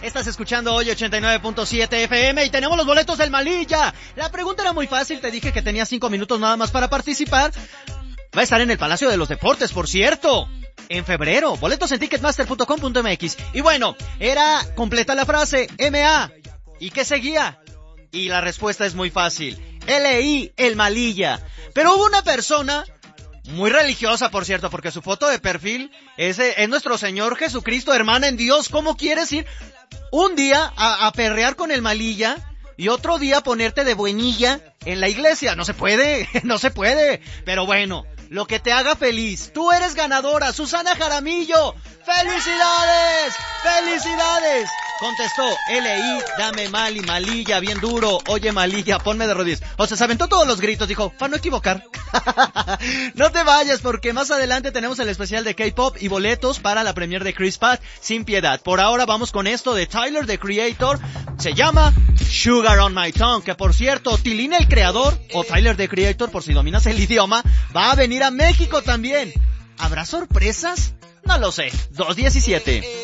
Estás escuchando hoy 89.7 FM y tenemos los boletos del Malilla. La pregunta era muy fácil, te dije que tenía 5 minutos nada más para participar. Va a estar en el Palacio de los Deportes, por cierto, en febrero. Boletos en ticketmaster.com.mx. Y bueno, era completa la frase, MA. ¿Y qué seguía? Y la respuesta es muy fácil. LI, el Malilla. Pero hubo una persona muy religiosa, por cierto, porque su foto de perfil es nuestro Señor Jesucristo, hermana en Dios. ¿Cómo quieres ir un día a perrear con el Malilla y otro día ponerte de buenilla en la iglesia? No se puede, no se puede. Pero bueno, lo que te haga feliz. Tú eres ganadora, Susana Jaramillo. ¡Felicidades! ¡Felicidades! Contestó, LI, dame mal y Malilla, bien duro. Oye, Malilla, ponme de rodillas. O sea, se aventó todos los gritos, dijo, para no equivocar. No te vayas, porque más adelante tenemos el especial de K-Pop y boletos para la premiere de Chris Pratt, Sin Piedad. Por ahora vamos con esto de Tyler, the Creator. Se llama Sugar on My Tongue, que por cierto, Tilín el Creador, o Tyler, the Creator, por si dominas el idioma, va a venir a México también. ¿Habrá sorpresas? No lo sé. 2:17.